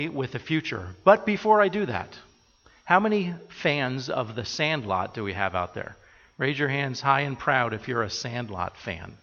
with the future. But before I do that, how many fans of The Sandlot do we have out there? Raise your hands high and proud if you're a Sandlot fan.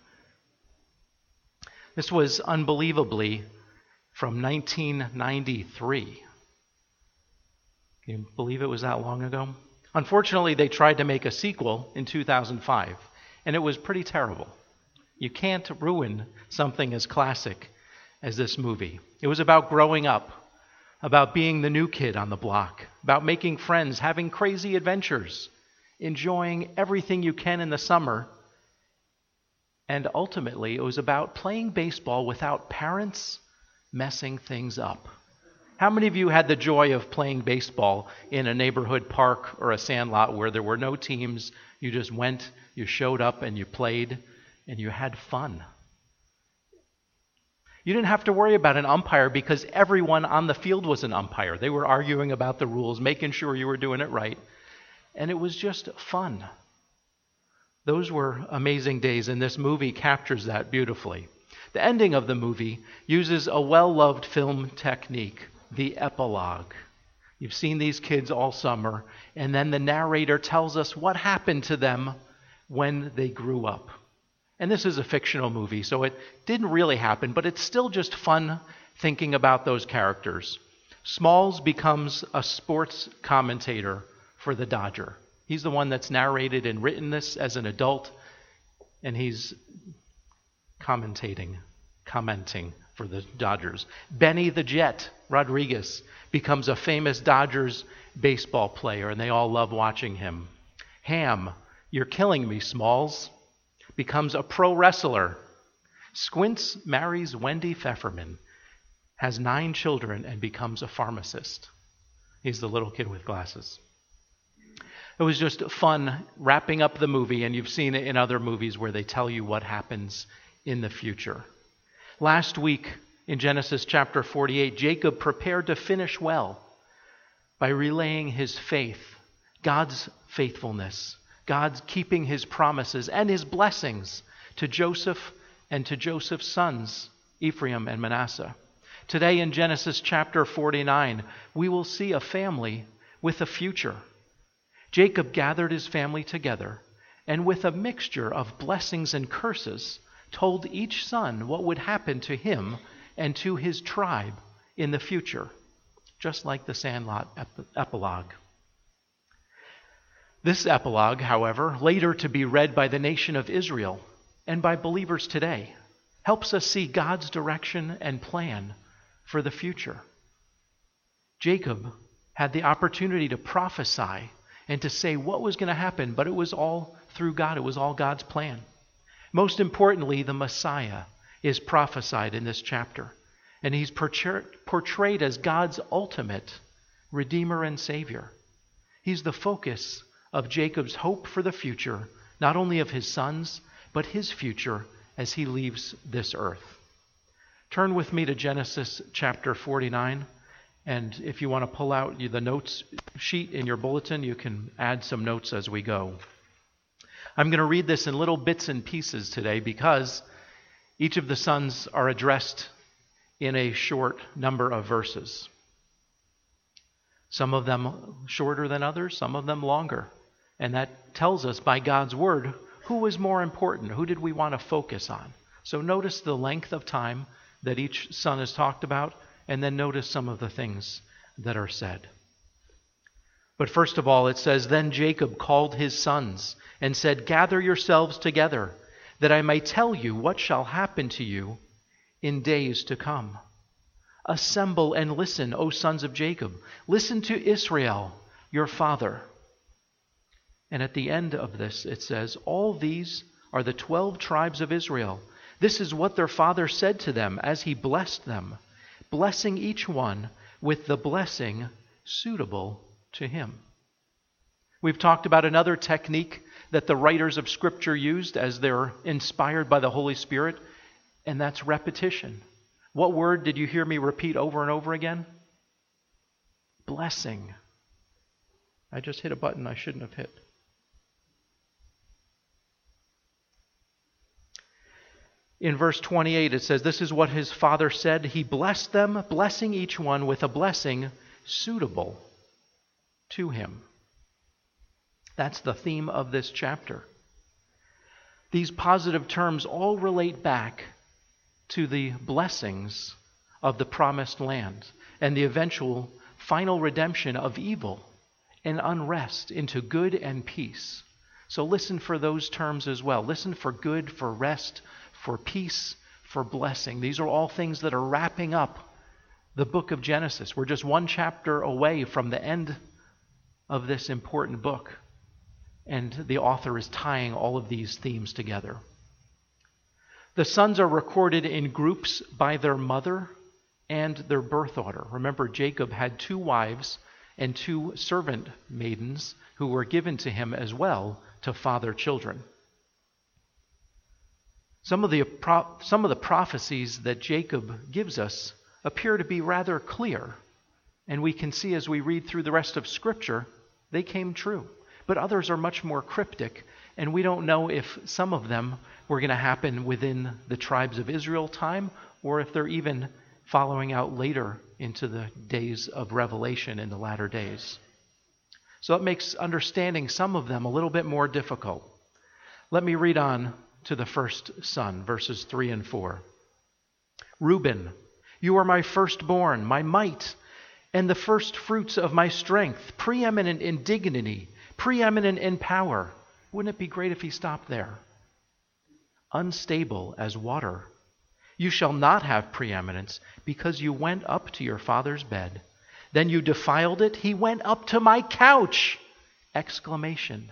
This was unbelievably from 1993. Can you believe it was that long ago? Unfortunately, they tried to make a sequel in 2005, and it was pretty terrible. You can't ruin something as classic as this movie. It was about growing up, about being the new kid on the block, about making friends, having crazy adventures, enjoying everything you can in the summer. And ultimately, it was about playing baseball without parents messing things up. How many of you had the joy of playing baseball in a neighborhood park or a sandlot where there were no teams? You just went, you showed up, and you played, and you had fun. You didn't have to worry about an umpire because everyone on the field was an umpire. They were arguing about the rules, making sure you were doing it right. And it was just fun. Those were amazing days, and this movie captures that beautifully. The ending of the movie uses a well-loved film technique, the epilogue. You've seen these kids all summer, and then the narrator tells us what happened to them when they grew up. And this is a fictional movie, so it didn't really happen, but it's still just fun thinking about those characters. Smalls becomes a sports commentator for the Dodger. He's the one that's narrated and written this as an adult, and he's commenting for the Dodgers. Benny the Jet Rodriguez becomes a famous Dodgers baseball player, and they all love watching him. Ham, you're killing me, Smalls, becomes a pro wrestler. Squints marries Wendy Pfefferman, has 9 children, and becomes a pharmacist. He's the little kid with glasses. It was just fun wrapping up the movie, and you've seen it in other movies where they tell you what happens in the future. Last week in Genesis chapter 48, Jacob prepared to finish well by relaying his faith, God's faithfulness, God's keeping his promises and his blessings to Joseph and to Joseph's sons, Ephraim and Manasseh. Today in Genesis chapter 49, we will see a family with a future. Jacob gathered his family together, and with a mixture of blessings and curses, told each son what would happen to him and to his tribe in the future, just like the Sandlot epilogue. This epilogue, however, later to be read by the nation of Israel and by believers today, helps us see God's direction and plan for the future. Jacob had the opportunity to prophesy and to say what was going to happen, but it was all through God. It was all God's plan. Most importantly, the Messiah is prophesied in this chapter, and he's portrayed as God's ultimate Redeemer and Savior. He's the focus of Jacob's hope for the future, not only of his sons, but his future as he leaves this earth. Turn with me to Genesis chapter 49, and if you want to pull out the notes sheet in your bulletin, you can add some notes as we go. I'm going to read this in little bits and pieces today because each of the sons are addressed in a short number of verses. Some of them shorter than others, some of them longer. And that tells us by God's word who was more important, who did we want to focus on. So notice the length of time that each son is talked about, and then notice some of the things that are said. But first of all, it says, "Then Jacob called his sons and said, 'Gather yourselves together, that I may tell you what shall happen to you in days to come. Assemble and listen, O sons of Jacob. Listen to Israel, your father.'" And at the end of this, it says, "All these are the 12 tribes of Israel. This is what their father said to them as he blessed them, blessing each one with the blessing suitable to him." We've talked about another technique that the writers of Scripture used as they're inspired by the Holy Spirit, and that's repetition. What word did you hear me repeat over and over again? Blessing. I just hit a button I shouldn't have hit. In verse 28 it says, "This is what his father said. He blessed them, blessing each one with a blessing suitable to him." That's the theme of this chapter. These positive terms all relate back to the blessings of the promised land and the eventual final redemption of evil and unrest into good and peace. So listen for those terms as well. Listen for good, for rest, for peace, for blessing. These are all things that are wrapping up the book of Genesis. We're just one chapter away from the end of this important book, and the author is tying all of these themes together. The sons are recorded in groups by their mother and their birth order. Remember, Jacob had 2 wives and 2 servant maidens who were given to him as well to father children. Some of the prophecies that Jacob gives us appear to be rather clear, and we can see as we read through the rest of Scripture, they came true. But others are much more cryptic, and we don't know if some of them were going to happen within the tribes of Israel time, or if they're even following out later into the days of Revelation in the latter days. So it makes understanding some of them a little bit more difficult. Let me read on to the first son, verses 3 and 4. "Reuben, you are my firstborn, my might, and the first fruits of my strength, preeminent in dignity, preeminent in power." Wouldn't it be great if he stopped there? "Unstable as water. You shall not have preeminence, because you went up to your father's bed. Then you defiled it. He went up to my couch!" Exclamation.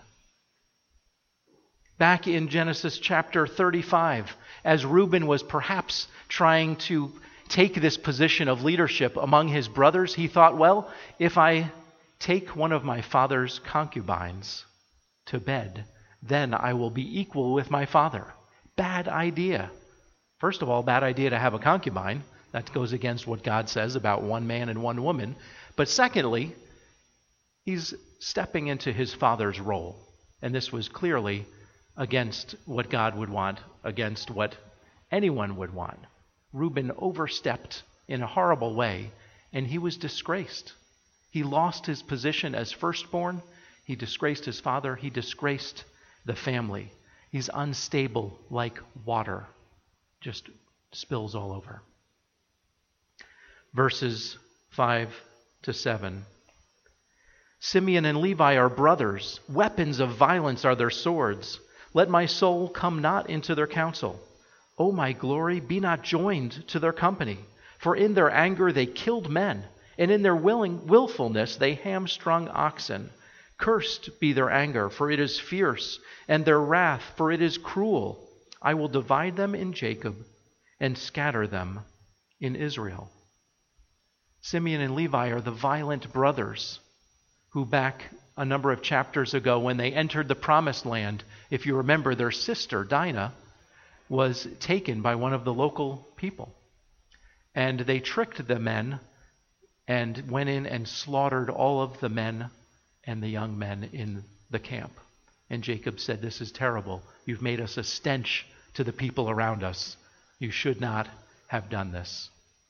Back in Genesis chapter 35, as Reuben was perhaps trying to take this position of leadership among his brothers, he thought, well, if I take one of my father's concubines to bed, then I will be equal with my father. Bad idea. First of all, bad idea to have a concubine. That goes against what God says about one man and one woman. But secondly, he's stepping into his father's role. And this was clearly against what God would want, against what anyone would want. Reuben overstepped in a horrible way, and he was disgraced. He lost his position as firstborn. He disgraced his father. He disgraced the family. He's unstable like water. Just spills all over. Verses 5 to 7. "Simeon and Levi are brothers. Weapons of violence are their swords. Let my soul come not into their counsel. O my glory, be not joined to their company. For in their anger they killed men, and in their willfulness they hamstrung oxen. Cursed be their anger, for it is fierce, and their wrath, for it is cruel. I will divide them in Jacob and scatter them in Israel." Simeon and Levi are the violent brothers who back a number of chapters ago when they entered the promised land, if you remember, their sister Dinah was taken by one of the local people. And they tricked the men and went in and slaughtered all of the men and the young men in the camp. And Jacob said, "This is terrible. You've made us a stench to the people around us. You should not have done this."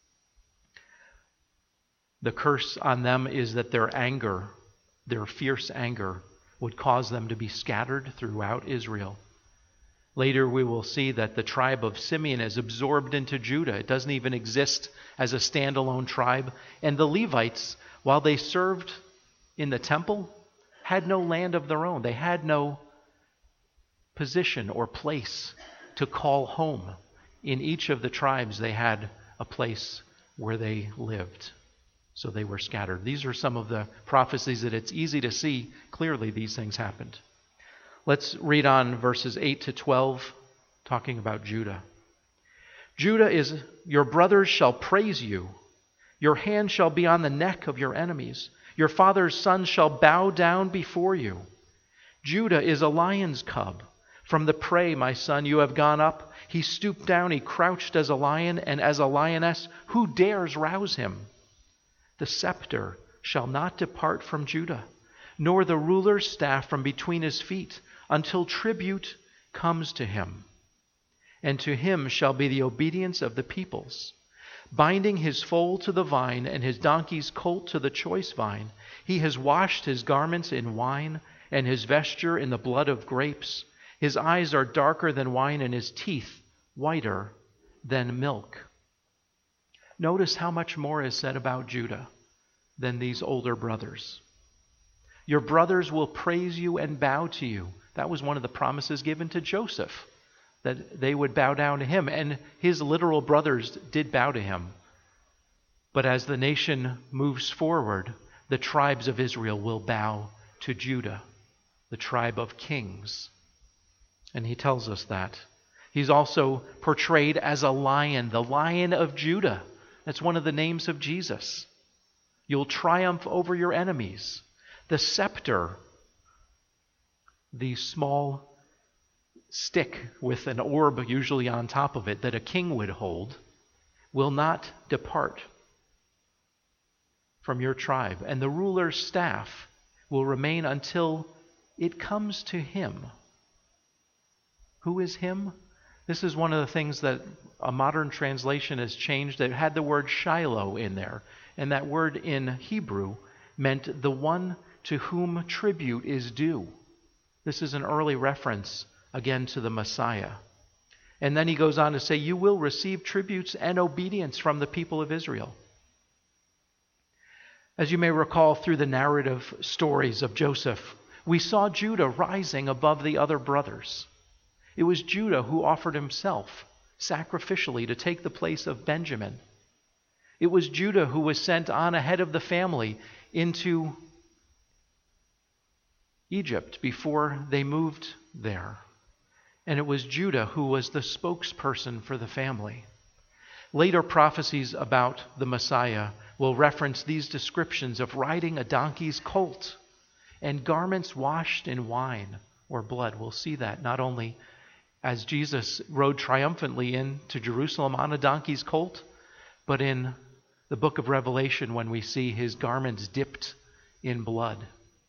The curse on them is that their anger, their fierce anger, would cause them to be scattered throughout Israel. Later we will see that the tribe of Simeon is absorbed into Judah. It doesn't even exist as a standalone tribe. And the Levites, while they served in the temple, had no land of their own. They had no position or place to call home. In each of the tribes they had a place where they lived. So they were scattered. These are some of the prophecies that it's easy to see clearly these things happened. Let's read on verses 8 to 12, talking about Judah. "Judah is, your brothers shall praise you. Your hand shall be on the neck of your enemies. Your father's sons shall bow down before you. Judah is a lion's cub. From the prey, my son, you have gone up. He stooped down, he crouched as a lion and as a lioness. Who dares rouse him? The scepter shall not depart from Judah, nor the ruler's staff from between his feet, until tribute comes to him, and to him shall be the obedience of the peoples. Binding his foal to the vine, and his donkey's colt to the choice vine, he has washed his garments in wine, and his vesture in the blood of grapes. His eyes are darker than wine, and his teeth whiter than milk. Notice how much more is said about Judah than these older brothers. Your brothers will praise you and bow to you. That was one of the promises given to Joseph, that they would bow down to him. And his literal brothers did bow to him. But as the nation moves forward, the tribes of Israel will bow to Judah, the tribe of kings. And he tells us that. He's also portrayed as a lion, the Lion of Judah. That's one of the names of Jesus. You'll triumph over your enemies. The scepter, the small stick with an orb usually on top of it that a king would hold, will not depart from your tribe. And the ruler's staff will remain until it comes to him. Who is him? This is one of the things that a modern translation has changed. It had the word Shiloh in there. And that word in Hebrew meant the one to whom tribute is due. This is an early reference, again, to the Messiah. And then he goes on to say, you will receive tributes and obedience from the people of Israel. As you may recall through the narrative stories of Joseph, we saw Judah rising above the other brothers. It was Judah who offered himself sacrificially to take the place of Benjamin. It was Judah who was sent on ahead of the family into Egypt before they moved there. And it was Judah who was the spokesperson for the family. Later prophecies about the Messiah will reference these descriptions of riding a donkey's colt and garments washed in wine or blood. We'll see that not only as Jesus rode triumphantly into Jerusalem on a donkey's colt, but in the book of Revelation when we see his garments dipped in blood.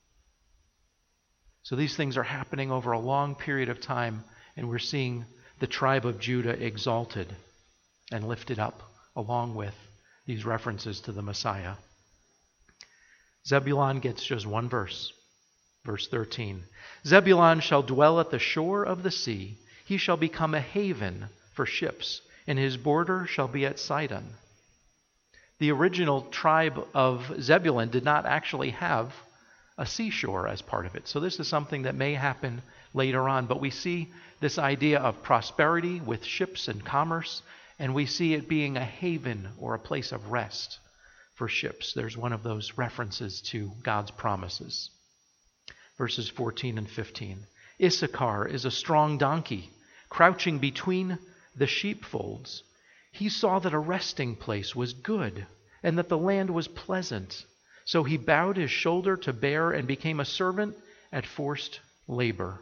So these things are happening over a long period of time, and we're seeing the tribe of Judah exalted and lifted up along with these references to the Messiah. Zebulun gets just one verse, verse 13. Zebulun shall dwell at the shore of the sea. He shall become a haven for ships, and his border shall be at Sidon. The original tribe of Zebulun did not actually have a seashore as part of it. So this is something that may happen later on. But we see this idea of prosperity with ships and commerce, and we see it being a haven or a place of rest for ships. There's one of those references to God's promises. Verses 14 and 15. Issachar is a strong donkey, crouching between the sheepfolds. He saw that a resting place was good, and that the land was pleasant. So he bowed his shoulder to bear and became a servant at forced labor.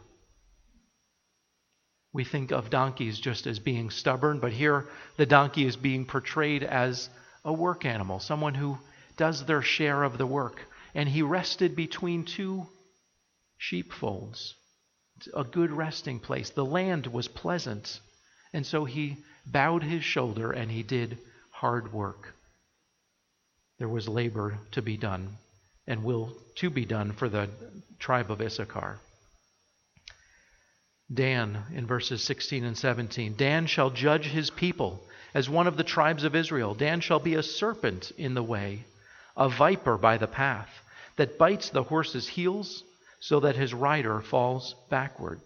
We think of donkeys just as being stubborn, but here the donkey is being portrayed as a work animal, someone who does their share of the work. And he rested between two sheepfolds. It's a good resting place. The land was pleasant, and so he bowed his shoulder and he did hard work. There was labor to be done and will to be done for the tribe of Issachar. Dan, in verses 16 and 17. Dan shall judge his people as one of the tribes of Israel. Dan shall be a serpent in the way, a viper by the path, that bites the horse's heels so that his rider falls backward.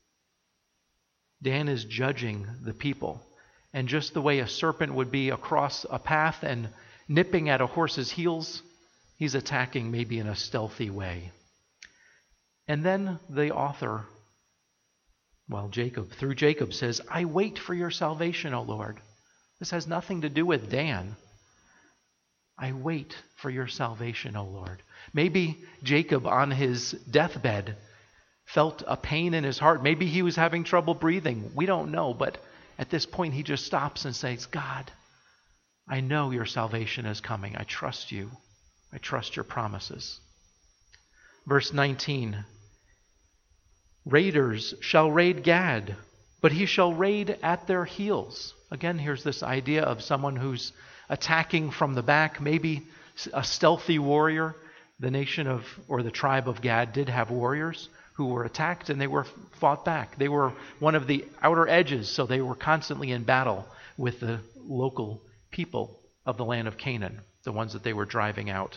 Dan is judging the people. And just the way a serpent would be across a path and nipping at a horse's heels, he's attacking maybe in a stealthy way. And then the author, Jacob, through Jacob says, I wait for your salvation, O Lord. This has nothing to do with Dan. I wait for your salvation, O Lord. Maybe Jacob on his deathbed felt a pain in his heart. Maybe he was having trouble breathing. We don't know, but at this point he just stops and says, God, I know your salvation is coming. I trust you. I trust your promises. Verse 19. Raiders shall raid Gad. But he shall raid at their heels. Again, here's this idea of someone who's attacking from the back, maybe a stealthy warrior. The nation of, or the tribe of Gad did have warriors who were attacked and they were fought back. They were one of the outer edges, so they were constantly in battle with the local people of the land of Canaan, the ones that they were driving out.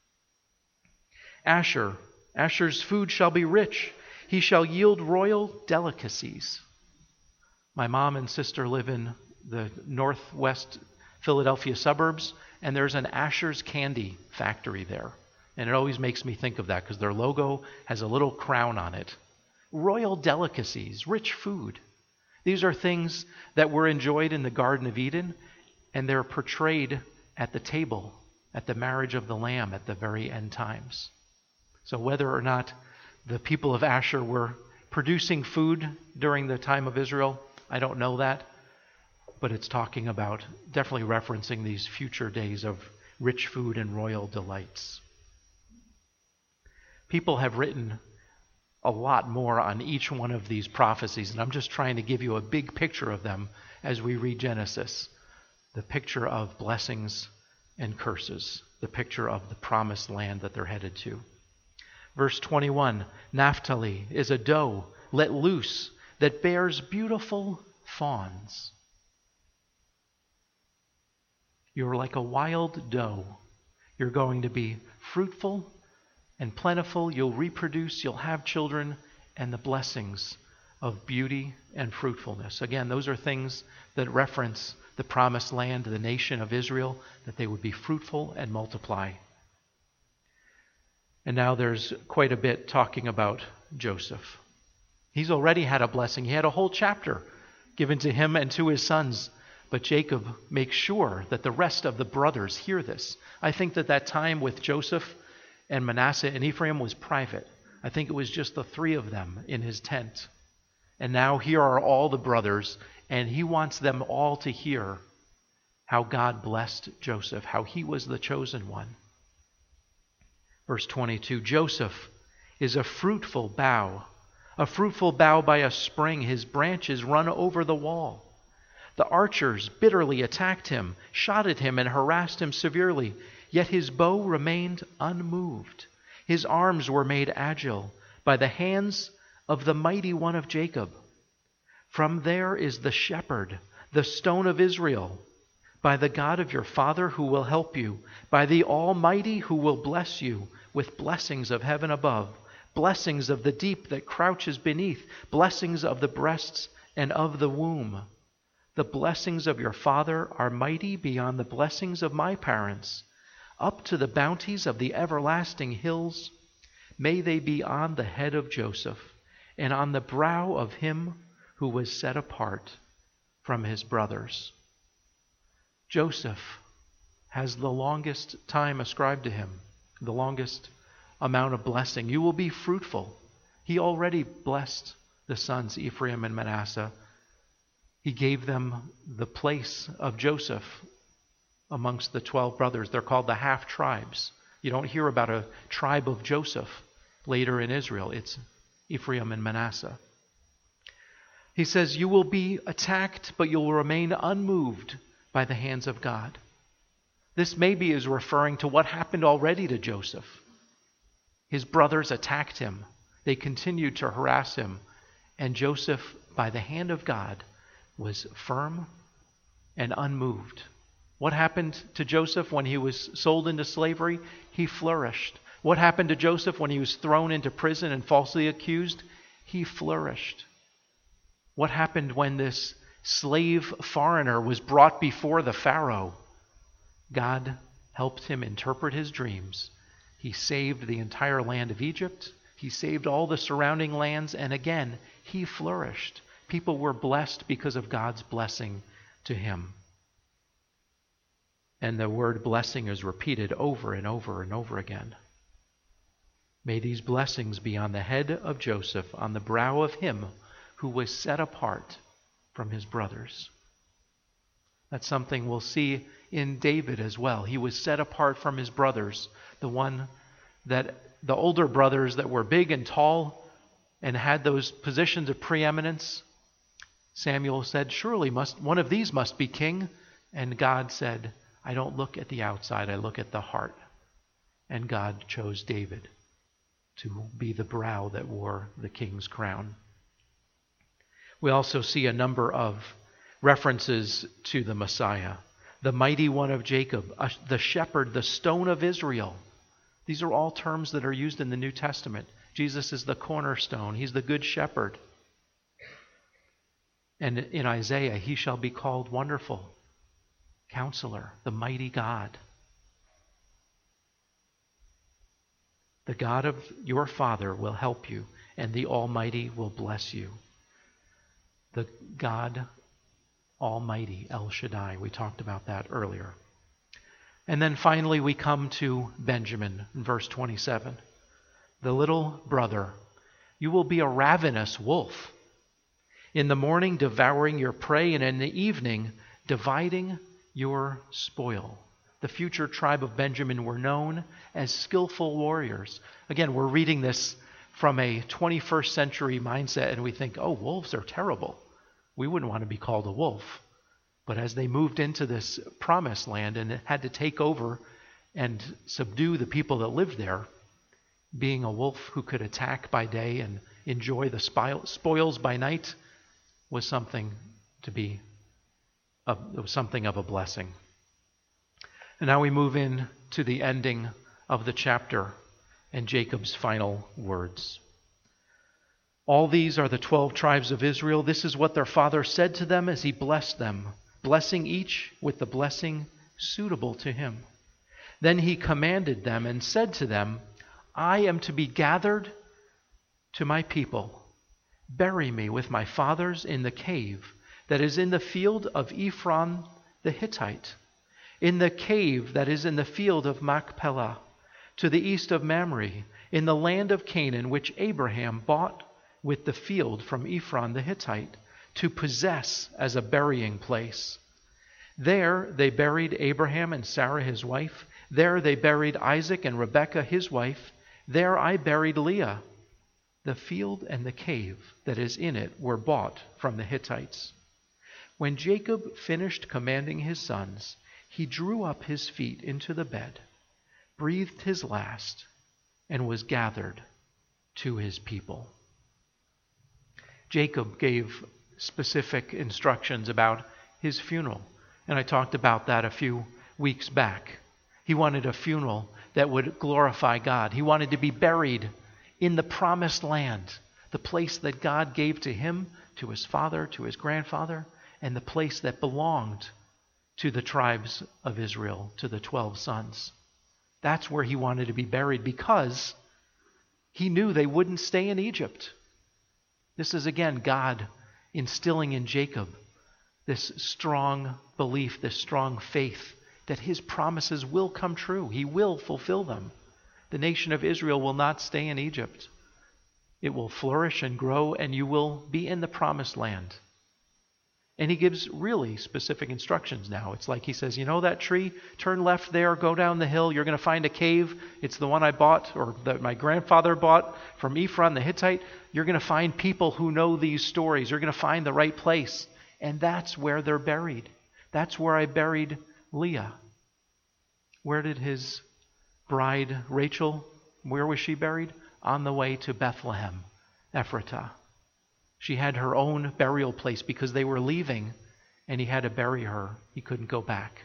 Asher's food shall be rich. He shall yield royal delicacies. My mom and sister live in the northwest Philadelphia suburbs, and there's an Asher's candy factory there. And it always makes me think of that because their logo has a little crown on it. Royal delicacies, rich food. These are things that were enjoyed in the Garden of Eden, and they're portrayed at the table, at the marriage of the Lamb at the very end times. So whether or not the people of Asher were producing food during the time of Israel, I don't know that. But it's talking about, definitely referencing these future days of rich food and royal delights. People have written a lot more on each one of these prophecies, and I'm just trying to give you a big picture of them as we read Genesis. The picture of blessings and curses, the picture of the promised land that they're headed to. Verse 21, Naphtali is a doe let loose that bears beautiful fawns. You're like a wild doe. You're going to be fruitful and plentiful. You'll reproduce, you'll have children, and the blessings of beauty and fruitfulness. Again, those are things that reference the promised land, the nation of Israel, that they would be fruitful and multiply. And now there's quite a bit talking about Joseph. He's already had a blessing. He had a whole chapter given to him and to his sons. But Jacob makes sure that the rest of the brothers hear this. I think that time with Joseph and Manasseh and Ephraim was private. I think it was just the three of them in his tent. And now here are all the brothers, and he wants them all to hear how God blessed Joseph, how he was the chosen one. Verse 22, Joseph is a fruitful bough by a spring. His branches run over the wall. The archers bitterly attacked him, shot at him, and harassed him severely. Yet his bow remained unmoved. His arms were made agile by the hands of the mighty one of Jacob. From there is the shepherd, the stone of Israel, by the God of your father who will help you, by the Almighty who will bless you with blessings of heaven above, blessings of the deep that crouches beneath, blessings of the breasts and of the womb. The blessings of your father are mighty beyond the blessings of my parents. Up to the bounties of the everlasting hills, may they be on the head of Joseph and on the brow of him who was set apart from his brothers. Joseph has the longest time ascribed to him, the longest amount of blessing. You will be fruitful. He already blessed the sons Ephraim and Manasseh. He gave them the place of Joseph amongst the 12 brothers. They're called the half-tribes. You don't hear about a tribe of Joseph later in Israel. It's Ephraim and Manasseh. He says, you will be attacked, but you'll remain unmoved by the hands of God. This maybe is referring to what happened already to Joseph. His brothers attacked him. They continued to harass him. And Joseph, by the hand of God, was firm and unmoved. What happened to Joseph when he was sold into slavery? He flourished. What happened to Joseph when he was thrown into prison and falsely accused? He flourished. What happened when this slave foreigner was brought before the Pharaoh? God helped him interpret his dreams. He saved the entire land of Egypt. He saved all the surrounding lands, and again, he flourished. People were blessed because of God's blessing to him. And the word blessing is repeated over and over and over again. May these blessings be on the head of Joseph, on the brow of him who was set apart from his brothers. That's something we'll see in David as well. He was set apart from his brothers, the older brothers that were big and tall and had those positions of preeminence. Samuel said, surely one of these must be king. And God said, I don't look at the outside, I look at the heart. And God chose David to be the brow that wore the king's crown. We also see a number of references to the Messiah. The mighty one of Jacob, the shepherd, the stone of Israel. These are all terms that are used in the New Testament. Jesus is the cornerstone. He's the good shepherd. And in Isaiah, he shall be called Wonderful Counselor, the mighty God. The God of your Father will help you, and the Almighty will bless you. The God Almighty, El Shaddai. We talked about that earlier. And then finally we come to Benjamin in verse 27. The little brother, you will be a ravenous wolf. In the morning devouring your prey, and in the evening dividing your spoil. The future tribe of Benjamin were known as skillful warriors. Again, we're reading this from a 21st century mindset, and we think, oh, wolves are terrible. We wouldn't want to be called a wolf. But as they moved into this promised land and had to take over and subdue the people that lived there, being a wolf who could attack by day and enjoy the spoils by night was something of a blessing. And now we move in to the ending of the chapter and Jacob's final words. All these are the 12 tribes of Israel. This is what their father said to them as he blessed them, blessing each with the blessing suitable to him. Then he commanded them and said to them, I am to be gathered to my people. Bury me with my fathers in the cave that is in the field of Ephron the Hittite, in the cave that is in the field of Machpelah, to the east of Mamre, in the land of Canaan, which Abraham bought with the field from Ephron the Hittite, to possess as a burying place. There they buried Abraham and Sarah his wife. There they buried Isaac and Rebekah his wife. There I buried Leah. The field and the cave that is in it were bought from the Hittites. When Jacob finished commanding his sons, he drew up his feet into the bed, breathed his last, and was gathered to his people. Jacob gave specific instructions about his funeral, and I talked about that a few weeks back. He wanted a funeral that would glorify God. He wanted to be buried in the promised land, the place that God gave to him, to his father, to his grandfather, and the place that belonged to the tribes of Israel, to the 12 sons. That's where he wanted to be buried because he knew they wouldn't stay in Egypt. This is again God instilling in Jacob this strong belief, this strong faith that his promises will come true. He will fulfill them. The nation of Israel will not stay in Egypt. It will flourish and grow, and you will be in the promised land. And he gives really specific instructions now. It's like he says, you know that tree? Turn left there, go down the hill. You're going to find a cave. It's the one I bought, or that my grandfather bought from Ephron the Hittite. You're going to find people who know these stories. You're going to find the right place. And that's where they're buried. That's where I buried Leah. Where did his bride Rachel, where was she buried? On the way to Bethlehem, Ephratah. She had her own burial place because they were leaving and he had to bury her. He couldn't go back.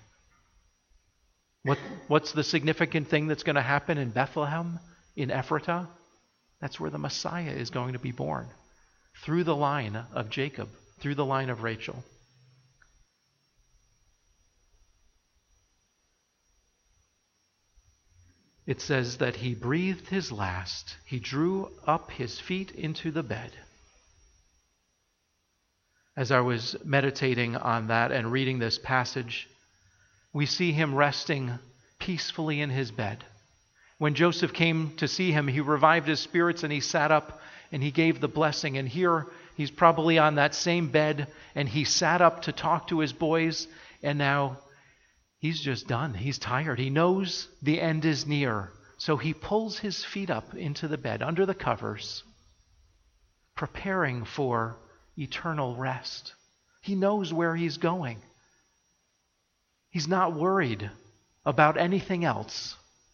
What's the significant thing that's going to happen in Bethlehem, in Ephratah? That's where the Messiah is going to be born. Through the line of Jacob, through the line of Rachel. It says that he breathed his last. He drew up his feet into the bed. As I was meditating on that and reading this passage, we see him resting peacefully in his bed. When Joseph came to see him, he revived his spirits and he sat up and he gave the blessing. And here he's probably on that same bed and he sat up to talk to his boys, and now he's just done. He's tired. He knows the end is near. So he pulls his feet up into the bed under the covers, preparing for eternal rest. He knows where he's going. He's not worried about anything else.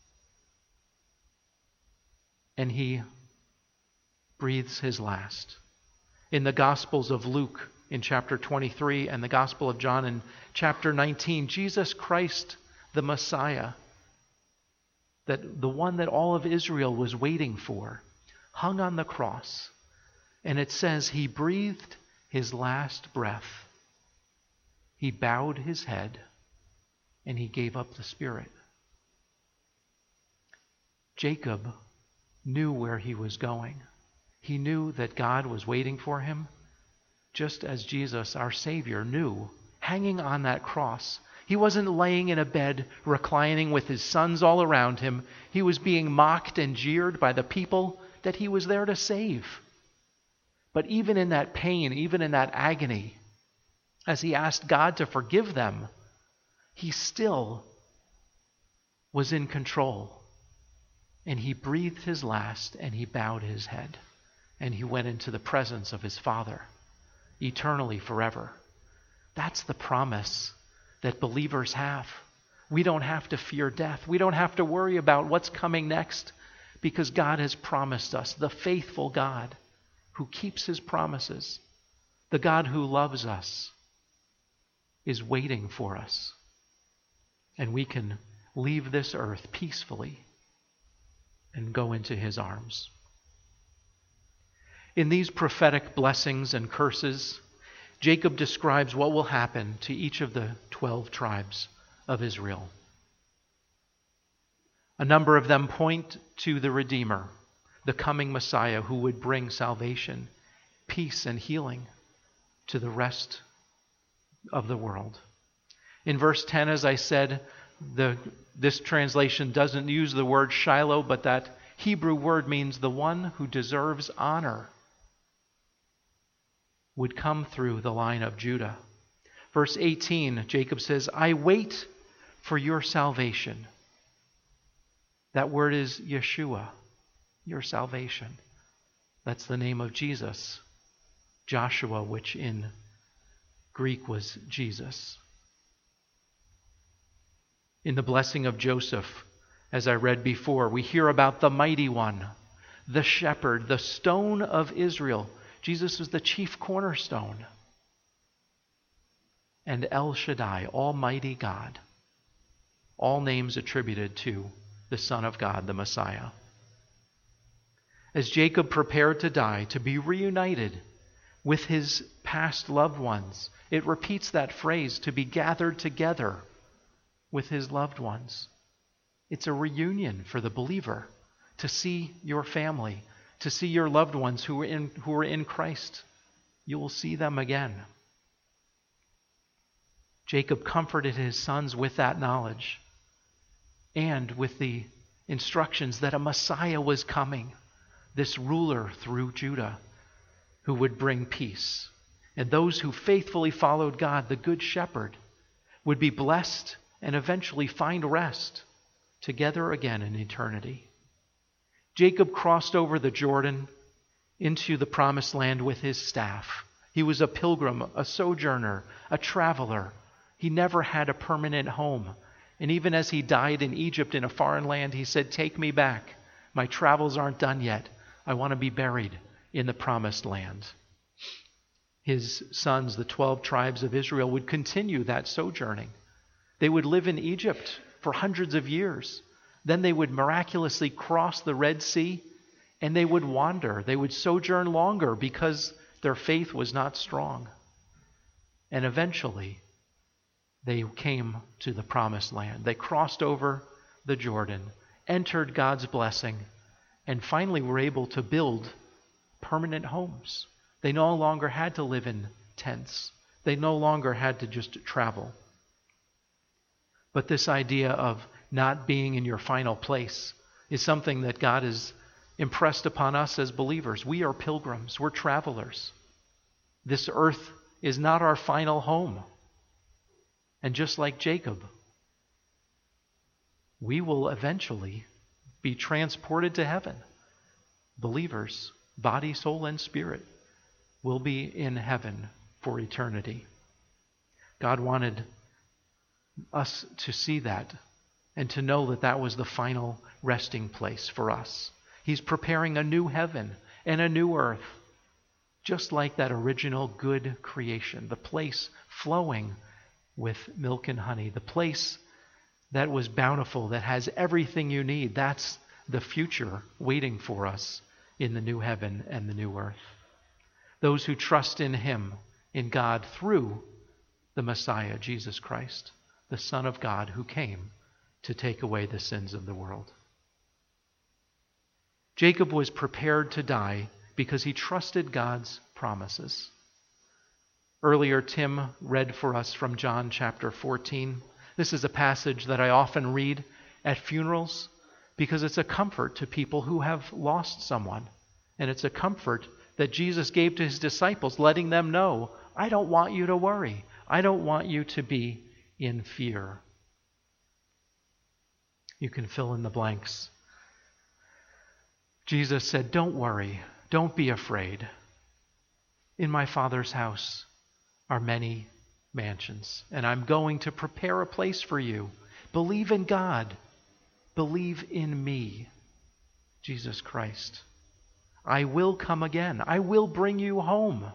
And he breathes his last. In the Gospels of Luke in chapter 23 and the Gospel of John in chapter 19, Jesus Christ, the Messiah, that the one that all of Israel was waiting for, hung on the cross. And it says he breathed his last breath. He bowed his head and he gave up the spirit. Jacob knew where he was going. He knew that God was waiting for him, just as Jesus, our Savior, knew, hanging on that cross. He wasn't laying in a bed, reclining with his sons all around him. He was being mocked and jeered by the people that he was there to save. But even in that pain, even in that agony, as he asked God to forgive them, he still was in control. And he breathed his last and he bowed his head. And he went into the presence of his Father, eternally forever. That's the promise that believers have. We don't have to fear death. We don't have to worry about what's coming next, because God has promised us, the faithful God who keeps his promises, the God who loves us, is waiting for us. And we can leave this earth peacefully and go into his arms. In these prophetic blessings and curses, Jacob describes what will happen to each of the 12 tribes of Israel. A number of them point to the Redeemer, the coming Messiah who would bring salvation, peace, and healing to the rest of the world. In verse 10, as I said, this translation doesn't use the word Shiloh, but that Hebrew word means the one who deserves honor would come through the line of Judah. Verse 18, Jacob says, I wait for your salvation. That word is Yeshua, your salvation. That's the name of Jesus. Joshua, which in Greek was Jesus. In the blessing of Joseph, as I read before, we hear about the mighty one, the shepherd, the stone of Israel. Jesus is the chief cornerstone. And El Shaddai, Almighty God. All names attributed to the Son of God, the Messiah. As Jacob prepared to die, to be reunited with his past loved ones, it repeats that phrase, to be gathered together with his loved ones. It's a reunion for the believer to see your family, to see your loved ones who are in Christ. You will see them again. Jacob comforted his sons with that knowledge and with the instructions that a Messiah was coming, this ruler through Judah who would bring peace. And those who faithfully followed God, the Good Shepherd, would be blessed and eventually find rest together again in eternity. Jacob crossed over the Jordan into the promised land with his staff. He was a pilgrim, a sojourner, a traveler. He never had a permanent home. And even as he died in Egypt in a foreign land, he said, take me back. My travels aren't done yet. I want to be buried in the promised land. His sons, the 12 tribes of Israel, would continue that sojourning. They would live in Egypt for hundreds of years. Then they would miraculously cross the Red Sea and they would wander. They would sojourn longer because their faith was not strong. And eventually, they came to the promised land. They crossed over the Jordan, entered God's blessing, and finally were able to build permanent homes. They no longer had to live in tents. They no longer had to just travel. But this idea of not being in your final place is something that God has impressed upon us as believers. We are pilgrims. We're travelers. This earth is not our final home. And just like Jacob, we will eventually be transported to heaven. Believers, body, soul, and spirit. will be in heaven for eternity. God wanted us to see that and to know that that was the final resting place for us. He's preparing a new heaven and a new earth, just like that original good creation, the place flowing with milk and honey, the place that was bountiful, that has everything you need. That's the future waiting for us in the new heaven and the new earth. Those who trust in Him, in God, through the Messiah, Jesus Christ, the Son of God, who came to take away the sins of the world. Jacob was prepared to die because he trusted God's promises. Earlier, Tim read for us from John chapter 14. This is a passage that I often read at funerals because it's a comfort to people who have lost someone. And it's a comfort that Jesus gave to His disciples, letting them know, I don't want you to worry. I don't want you to be in fear. You can fill in the blanks. Jesus said, don't worry. Don't be afraid. In my Father's house are many mansions, and I'm going to prepare a place for you. Believe in God. Believe in me, Jesus Christ. I will come again. I will bring you home.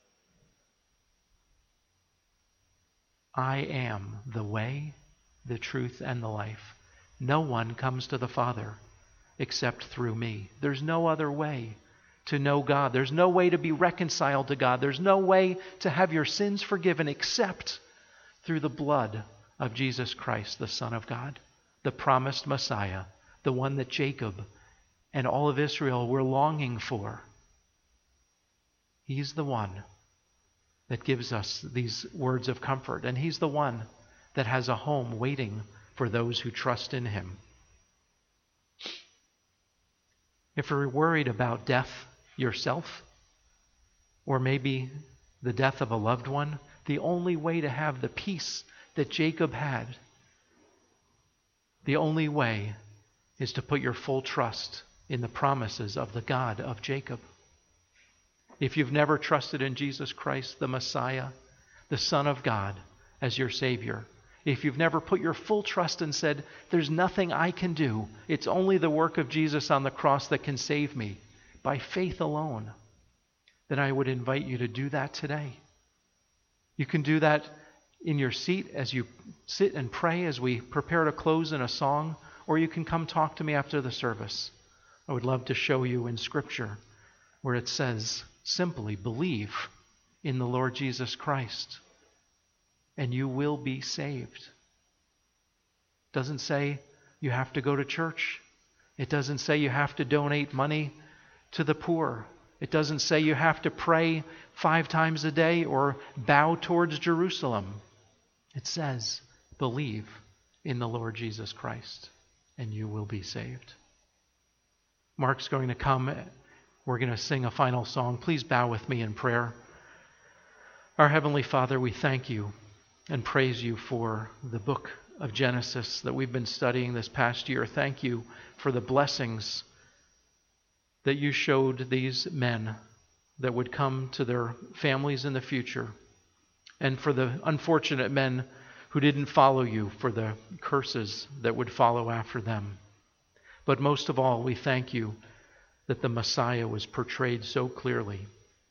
I am the way, the truth, and the life. No one comes to the Father except through me. There's no other way to know God. There's no way to be reconciled to God. There's no way to have your sins forgiven except through the blood of Jesus Christ, the Son of God, the promised Messiah, the one that Jacob and all of Israel were longing for. He's the one that gives us these words of comfort, and He's the one that has a home waiting for those who trust in Him. If you're worried about death yourself, or maybe the death of a loved one, the only way to have the peace that Jacob had, the only way is to put your full trust in the promises of the God of Jacob. If you've never trusted in Jesus Christ, the Messiah, the Son of God, as your Savior, if you've never put your full trust and said, there's nothing I can do, it's only the work of Jesus on the cross that can save me, by faith alone, then I would invite you to do that today. You can do that in your seat as you sit and pray as we prepare to close in a song, or you can come talk to me after the service. I would love to show you in Scripture where it says, simply believe in the Lord Jesus Christ, and you will be saved. It doesn't say you have to go to church. It doesn't say you have to donate money to the poor. It doesn't say you have to pray 5 times a day or bow towards Jerusalem. It says, believe in the Lord Jesus Christ, and you will be saved. Mark's going to come. We're going to sing a final song. Please bow with me in prayer. Our Heavenly Father, we thank you and praise you for the book of Genesis that we've been studying this past year. Thank you for the blessings that you showed these men that would come to their families in the future, and for the unfortunate men who didn't follow you, for the curses that would follow after them. But most of all, we thank you that the Messiah was portrayed so clearly,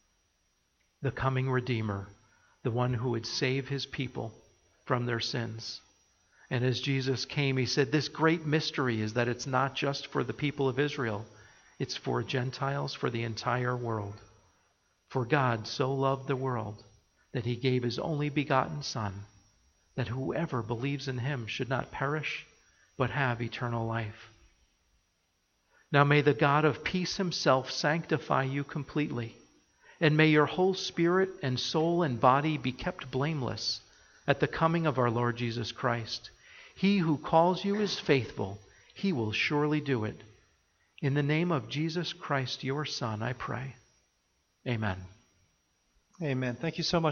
the coming Redeemer, the one who would save His people from their sins. And as Jesus came, He said, this great mystery is that it's not just for the people of Israel, it's for Gentiles, for the entire world. For God so loved the world that He gave His only begotten Son, that whoever believes in Him should not perish, but have eternal life. Now may the God of peace Himself sanctify you completely, and may your whole spirit and soul and body be kept blameless at the coming of our Lord Jesus Christ. He who calls you is faithful. He will surely do it. In the name of Jesus Christ, your Son, I pray. Amen. Amen. Thank you so much.